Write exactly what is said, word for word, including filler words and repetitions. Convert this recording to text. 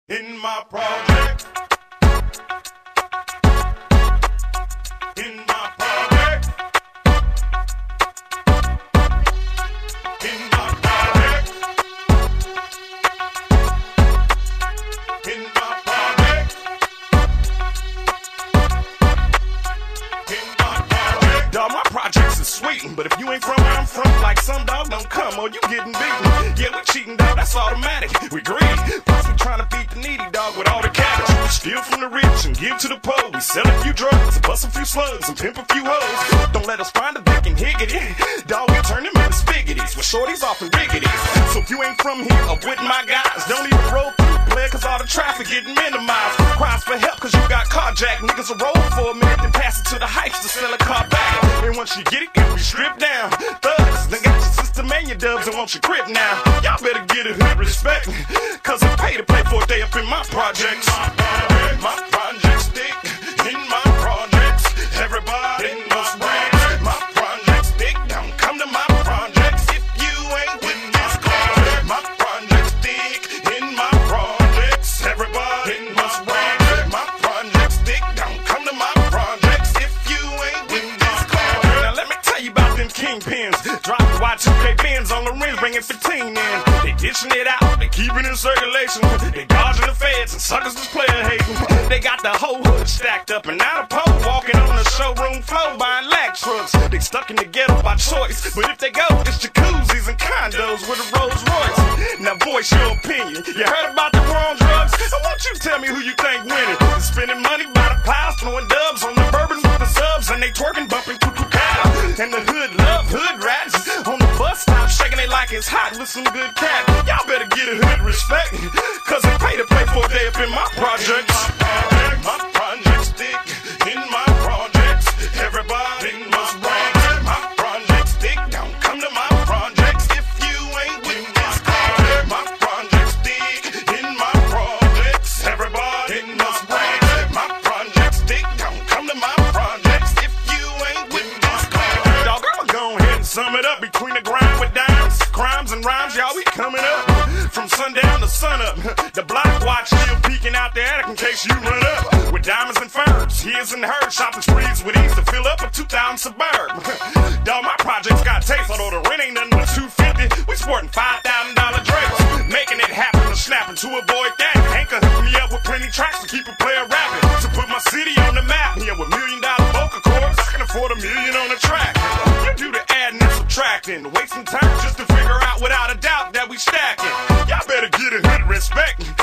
In my project, in my project, in my project, in my project, in my project. Dog, my projects is sweet, but if you ain't from where I'm from, like some dog don't come or you getting beaten. Yeah, we cheating, dog, that's automatic. We greedy. Plus we trying to feed the needy, dog, with all the cash. We steal from the rich and give to the poor. We sell a few drugs and bust a few slugs and pimp a few hoes. Don't let us find a dick and higgity. Dog, we turn them into spiggities with shorties off and riggities. So if you ain't from here or with my guys, don't even roll through, play, cause all the traffic getting minimized. Cries for help cause you got carjacked. Niggas will roll for a minute then pass it to the hypes to sell a car back. And once you get it, you be stripped down. Thugs, they got your system and your dubs and want your crib now. Y'all better get it hood respect, cause it pay to play for a day up in my projects. My projects stick in my projects. Everybody must brag. My projects stick. Don't come to my projects if you ain't with this club. My projects stick in my projects. Everybody must brag. My projects stick. Don't come to my projects if you ain't with this club. Now let me tell you about them kingpins. Drop the Y two K bins on the rims, bringing fifteen in. They dishing it out, they keeping it in circulation. They dodging the feds and suckers is player hating. They got the whole hood stacked up and now the pole walking on the showroom floor buying lag trucks. They stuck in the ghetto by choice, but if they go, it's jacuzzis and condos with a Rolls Royce. Now voice your opinion. You heard about the war on drugs? I want you to tell me who you think winning. Spending money by the piles, throwing dubs on the bourbon with the subs, and they twerking, bumping cuckoo cow. And the hood love hood rats on the bus stop, shaking it like it's hot with some good cat. Y'all better get a hood respect, cause it pay to play for a day up in my projects. My projects stick in my projects. Everybody must brag. My projects stick. Don't come to my projects if you ain't with this club. My projects stick in my projects. Everybody must brag. My projects stick. Don't come to my projects if you ain't with this club. Dog, I'ma go ahead and sum it up. Between the grind with dimes, crimes and rhymes, y'all, we coming up. From sundown to sunup, the block watch still peeking out the attic in case you run up. With diamonds and furs, his and hers, shopping sprees with ease to fill up a two thousand Suburb. Dog, my projects got taste, although the rent ain't nothing but two fifty. We sporting five thousand dollar drapes, making it happen or snapping to avoid that. Anchor hooked me up with plenty tracks to keep a player rapping, to put my city on the map. Here with million dollar vocal cords, I can afford a million on the track. You do the adding and subtracting, wasting time just to figure out without a doubt that we stacking. Y'all better get a hood respect,